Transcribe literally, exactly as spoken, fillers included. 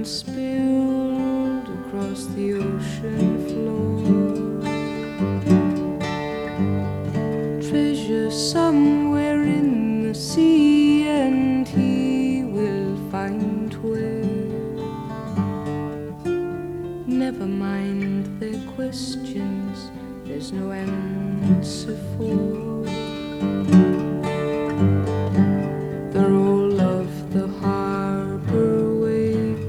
spilled across the ocean floor. Treasure somewhere in the sea, and he will find where. Never mind their questions, there's no answer for.